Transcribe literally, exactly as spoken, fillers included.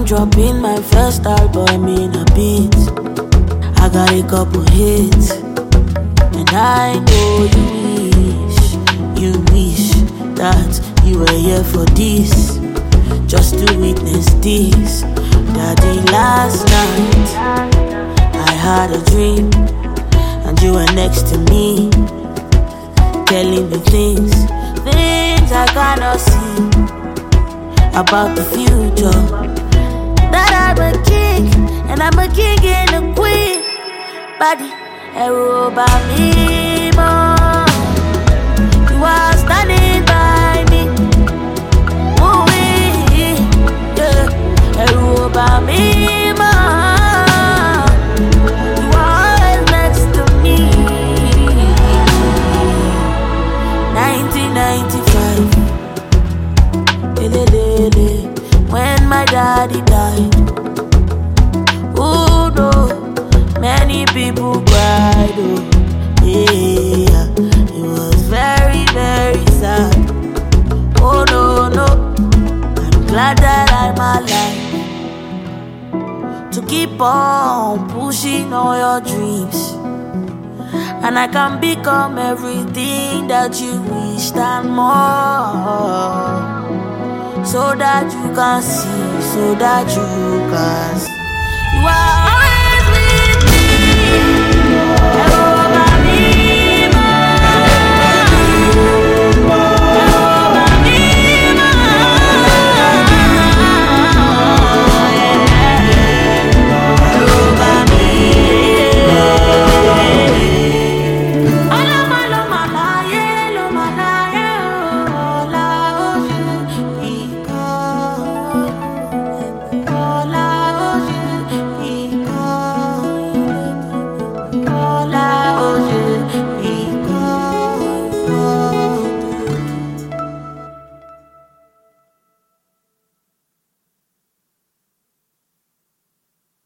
dropping my first album in a beat. I got a couple hits, and I know you wish, you wish that you were here for this, just to witness this. Daddy, last night I had a dream, and you were next to me, telling me things, things I cannot see about the future. That I'm a king, and I'm a king and a queen. Body, ẹ̀rù bà mí mọ́. You are standing by me. Ooh, yeah. Ẹ̀rù bà mí mọ́. You are always next to me. nineteen ninety-five. Lelelele. When my daddy died. Oh no. Many people cried, oh, yeah. It was very, very sad. Oh no, no. I'm glad that I'm alive to keep on pushing all your dreams, and I can become everything that you wished and more, so that you can see, so that you can see. You are